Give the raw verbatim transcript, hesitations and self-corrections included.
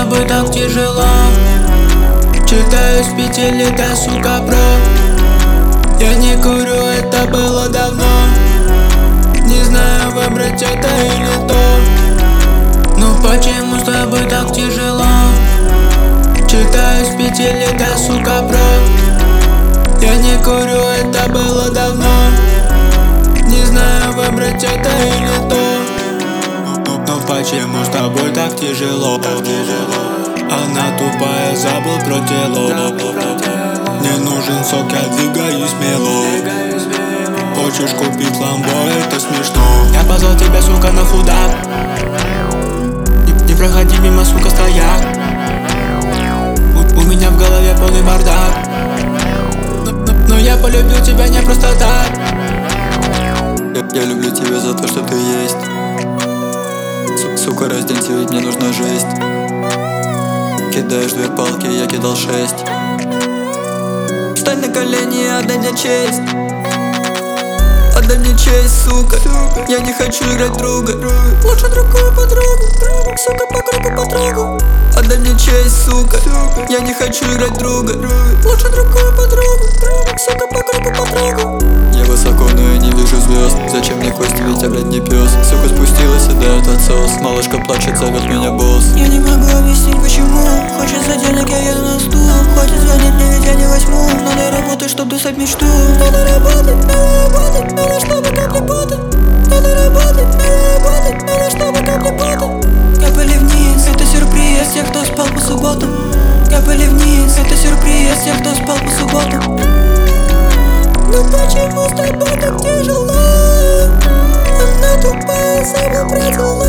тобой так тяжело. Читаю с пяти лет, да, сука, бро. Я не курю, это было давно. Не знаю, выбрать это или то. Ну почему с тобой так тяжело? Читаю с пяти лет, да, сука, бро. Я не курю, это было давно. Не знаю, выбрать это или то. Ну почему с тобой так тяжело? Она тупая, забыл про тело. Мне нужен сок, я двигаюсь смело. Хочешь купить ламбо, это смешно. Я позвал тебя, сука, на худак. Не, не проходи мимо, сука, стояк. У, у меня в голове полный бардак. Но, но, но я полюбил тебя не просто так. Я, я люблю тебя за то, что ты есть. Су, сука, разденься, ведь мне нужна жесть. Кидаешь две палки, я кидал шесть. Встань на колени и отдай мне честь. Отдай мне честь, сука. Я не хочу играть друга. Лучше другую подругу. Сука, по кругу, по кругу. Отдай мне честь, сука. Я не хочу играть друга. Лучше другую подругу. Сука, по кругу, по кругу. Я высоко, но я не вижу звезд. Зачем мне кости, ведь я, блядь, не пес. Сука спустилась и дает отсос. Малышка плачет, зовет меня босс. Я не могу объяснить почему. Хочется денег, я еду на стул. Хватит звонить мне, ведь я не возьму. Надо работать, чтоб досать мечту. Надо работать, надо работать, надо, чтобы капли пота. Надо работать, надо работать, надо, чтобы капли пота. Капали вниз, это сюрприз тех, кто спал по субботам. Капали вниз, это сюрприз тех, кто спал по субботам. Ну почему с тобой так тяжело? Она тупая, забыл про дела.